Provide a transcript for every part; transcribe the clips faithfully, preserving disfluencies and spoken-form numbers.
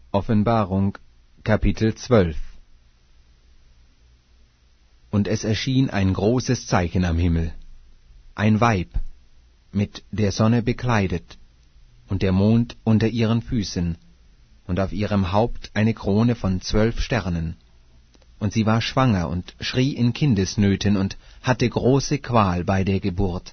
Offenbarung, Kapitel zwölf. Und es erschien ein großes Zeichen am Himmel, ein Weib, mit der Sonne bekleidet, und der Mond unter ihren Füßen, und auf ihrem Haupt eine Krone von zwölf Sternen. Und sie war schwanger und schrie in Kindesnöten und hatte große Qual bei der Geburt.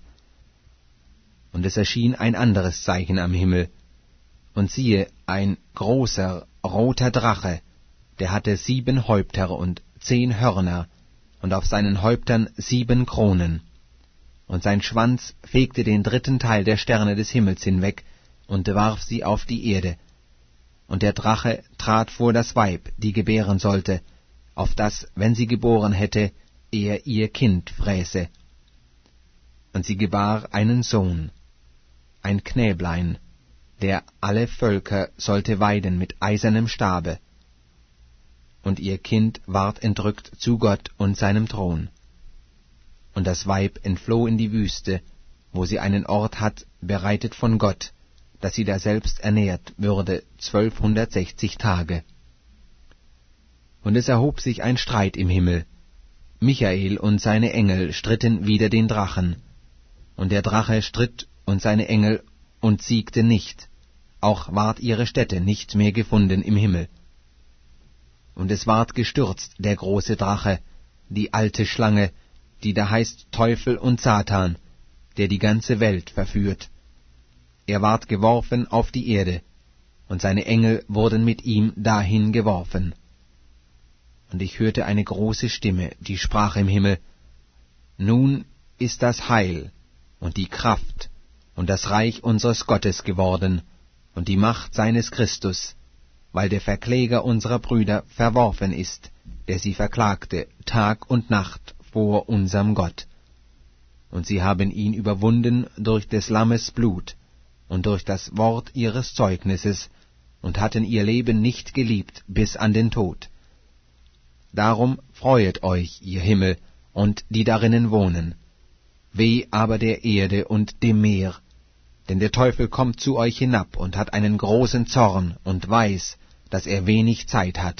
Und es erschien ein anderes Zeichen am Himmel, und siehe, ein großer, roter Drache, der hatte sieben Häupter und zehn Hörner, und auf seinen Häuptern sieben Kronen. Und sein Schwanz fegte den dritten Teil der Sterne des Himmels hinweg und warf sie auf die Erde. Und der Drache trat vor das Weib, die gebären sollte, auf das, wenn sie geboren hätte, er ihr Kind fräße. Und sie gebar einen Sohn, ein Knäblein, der alle Völker sollte weiden mit eisernem Stabe. Und ihr Kind ward entrückt zu Gott und seinem Thron. Und das Weib entfloh in die Wüste, wo sie einen Ort hat, bereitet von Gott, dass sie daselbst ernährt würde zwölfhundertsechzig Tage. Und es erhob sich ein Streit im Himmel. Michael und seine Engel stritten wider den Drachen. Und der Drache stritt und seine Engel und siegte nicht, auch ward ihre Stätte nicht mehr gefunden im Himmel. Und es ward gestürzt, der große Drache, die alte Schlange, die da heißt Teufel und Satan, der die ganze Welt verführt. Er ward geworfen auf die Erde, und seine Engel wurden mit ihm dahin geworfen. Und ich hörte eine große Stimme, die sprach im Himmel: Nun ist das Heil und die Kraft und das Reich unseres Gottes geworden und die Macht seines Christus, weil der Verkläger unserer Brüder verworfen ist, der sie verklagte Tag und Nacht vor unserem Gott. Und sie haben ihn überwunden durch des Lammes Blut und durch das Wort ihres Zeugnisses und hatten ihr Leben nicht geliebt bis an den Tod. Darum freuet euch, ihr Himmel, und die darinnen wohnen. Weh aber der Erde und dem Meer, denn der Teufel kommt zu euch hinab und hat einen großen Zorn und weiß, dass er wenig Zeit hat.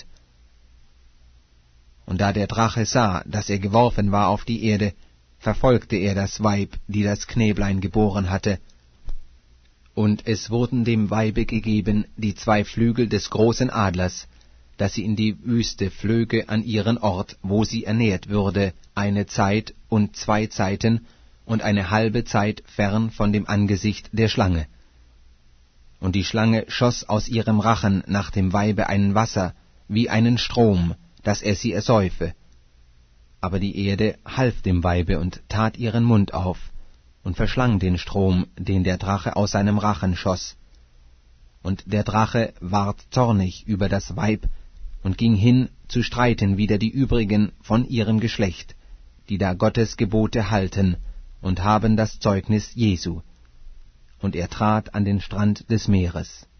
Und da der Drache sah, dass er geworfen war auf die Erde, verfolgte er das Weib, die das Knäblein geboren hatte. Und es wurden dem Weibe gegeben die zwei Flügel des großen Adlers, dass sie in die Wüste flöge an ihren Ort, wo sie ernährt würde, eine Zeit und zwei Zeiten und eine halbe Zeit fern von dem Angesicht der Schlange. Und die Schlange schoss aus ihrem Rachen nach dem Weibe ein Wasser, wie einen Strom, dass er sie ersäufe. Aber die Erde half dem Weibe und tat ihren Mund auf und verschlang den Strom, den der Drache aus seinem Rachen schoss. Und der Drache ward zornig über das Weib und ging hin, zu streiten wider die übrigen von ihrem Geschlecht, die da Gottes Gebote halten und haben das Zeugnis Jesu. Und er trat an den Strand des Meeres.